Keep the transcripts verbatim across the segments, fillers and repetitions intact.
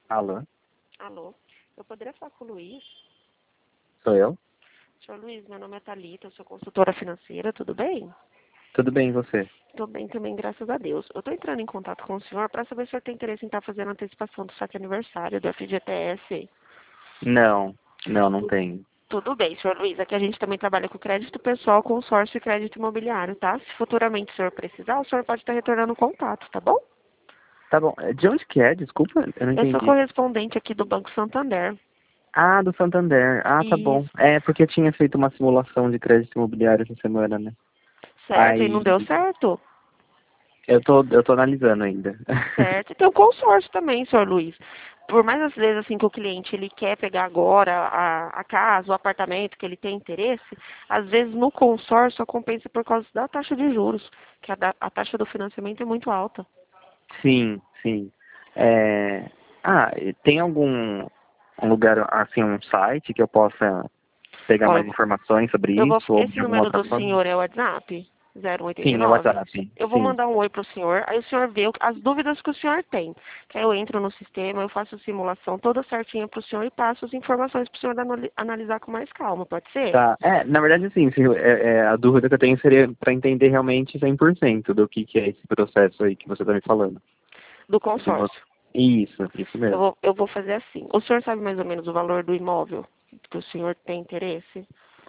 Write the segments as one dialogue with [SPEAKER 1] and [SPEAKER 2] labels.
[SPEAKER 1] Alô,
[SPEAKER 2] Alô, eu poderia falar com o Luiz?
[SPEAKER 1] sou eu?
[SPEAKER 2] Senhor Luiz, meu nome é Thalita, eu sou consultora financeira, tudo bem?
[SPEAKER 1] Tudo bem, e você?
[SPEAKER 2] Tô bem também, graças a Deus. Eu tô entrando em contato com o senhor para saber se o senhor tem interesse em estar fazendo a antecipação do saque aniversário do F G T S.
[SPEAKER 1] Não, não, não tenho.
[SPEAKER 2] Tudo bem, senhor Luiz. Aqui a gente também trabalha com crédito pessoal, consórcio e crédito imobiliário, tá? Se futuramente o senhor precisar, o senhor pode estar retornando o contato, tá bom?
[SPEAKER 1] Tá bom, de onde que é? Desculpa, eu não
[SPEAKER 2] Eu sou
[SPEAKER 1] entendi.
[SPEAKER 2] correspondente aqui do Banco Santander.
[SPEAKER 1] Ah, do Santander. Ah, tá bom.
[SPEAKER 2] Isso,
[SPEAKER 1] É, porque eu tinha feito uma simulação de crédito imobiliário essa semana, né?
[SPEAKER 2] certo? E não
[SPEAKER 1] Aí,
[SPEAKER 2] deu certo?
[SPEAKER 1] eu tô, eu tô analisando ainda.
[SPEAKER 2] Certo. E tem o consórcio também, senhor Luiz. Por mais às vezes assim que o cliente ele quer pegar agora a, a casa, o apartamento que ele tem interesse, às vezes no consórcio compensa por causa da taxa de juros, que a, da- a taxa do financiamento é muito alta.
[SPEAKER 1] Sim, sim. É... Ah, e tem algum um lugar, assim, um site que eu possa pegar
[SPEAKER 2] Ó, eu,
[SPEAKER 1] mais
[SPEAKER 2] vou-
[SPEAKER 1] informações sobre
[SPEAKER 2] eu vou,
[SPEAKER 1] isso ou
[SPEAKER 2] esse
[SPEAKER 1] de alguma
[SPEAKER 2] número
[SPEAKER 1] outra
[SPEAKER 2] do
[SPEAKER 1] forma?
[SPEAKER 2] senhor é o WhatsApp?
[SPEAKER 1] Sim, é
[SPEAKER 2] zero um oito nove?
[SPEAKER 1] WhatsApp.
[SPEAKER 2] Eu vou
[SPEAKER 1] Sim.
[SPEAKER 2] mandar um oi para o senhor, aí o senhor vê o- as dúvidas que o senhor tem. Que aí eu entro no sistema, eu faço a simulação toda certinha para o senhor e passo as informações para o senhor anali- analisar com mais calma, pode ser?
[SPEAKER 1] Tá. É, na verdade, assim, se, é, é, a dúvida que eu tenho seria para entender realmente cem por cento do que, que é esse processo aí que você está me falando.
[SPEAKER 2] Do
[SPEAKER 1] Se você...
[SPEAKER 2] consórcio.
[SPEAKER 1] Isso, isso
[SPEAKER 2] Eu
[SPEAKER 1] mesmo.
[SPEAKER 2] vou, eu vou fazer assim. O senhor sabe mais ou menos o valor do imóvel que o senhor tem interesse?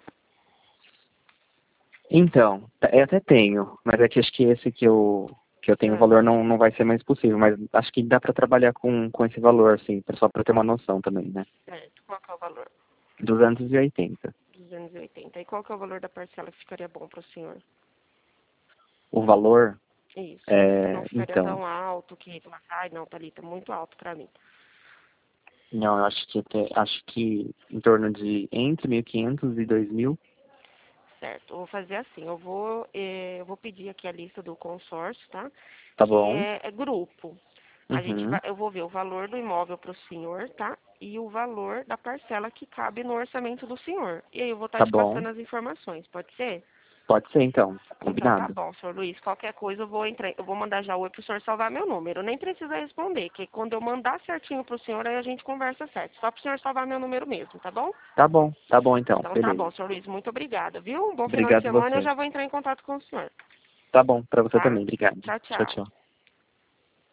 [SPEAKER 1] Então, eu até tenho, mas é que acho que esse que eu, que eu tenho
[SPEAKER 2] Ah,
[SPEAKER 1] valor não, não vai ser mais possível, mas acho que dá para trabalhar com, com esse valor, assim, pra- só para ter uma noção também, né?
[SPEAKER 2] certo. Qual que é o valor?
[SPEAKER 1] Duzentos e oitenta.
[SPEAKER 2] duzentos e oitenta. E qual que é o valor da parcela que ficaria bom para o senhor?
[SPEAKER 1] O valor,
[SPEAKER 2] Isso. Que não
[SPEAKER 1] é,
[SPEAKER 2] ficaria
[SPEAKER 1] então,
[SPEAKER 2] tão alto que... Ai, não, Thalita, muito alto para mim.
[SPEAKER 1] não, eu acho que até, acho que em torno de entre mil e quinhentos e dois mil.
[SPEAKER 2] Certo. Eu vou fazer assim. Eu vou, eh, eu vou pedir aqui a lista do consórcio, tá?
[SPEAKER 1] Tá
[SPEAKER 2] Que
[SPEAKER 1] bom?
[SPEAKER 2] é, é grupo. A gente
[SPEAKER 1] Uhum.
[SPEAKER 2] vai, eu vou ver o valor do imóvel para o senhor, tá? E o valor da parcela que cabe no orçamento do senhor. E aí eu vou estar
[SPEAKER 1] Tá
[SPEAKER 2] te
[SPEAKER 1] bom.
[SPEAKER 2] passando as informações, pode ser?
[SPEAKER 1] Pode ser então.
[SPEAKER 2] Então tá
[SPEAKER 1] Combinado.
[SPEAKER 2] bom, senhor Luiz. Qualquer coisa eu vou entrar, eu vou mandar já o oi pro senhor salvar meu número. Nem precisa responder, que quando eu mandar certinho pro senhor, aí a gente conversa certo. Só pro senhor salvar meu número mesmo, tá bom?
[SPEAKER 1] Tá bom. Tá bom então.
[SPEAKER 2] Então tá
[SPEAKER 1] Beleza.
[SPEAKER 2] bom, senhor Luiz. Muito obrigada, viu? Um bom final de
[SPEAKER 1] Obrigado
[SPEAKER 2] semana e eu
[SPEAKER 1] você.
[SPEAKER 2] já vou entrar em contato com o senhor,
[SPEAKER 1] Tá bom. Pra você
[SPEAKER 2] tá?
[SPEAKER 1] também. Obrigado.
[SPEAKER 2] Tchau,
[SPEAKER 1] Tchau,
[SPEAKER 2] tchau.
[SPEAKER 1] tchau.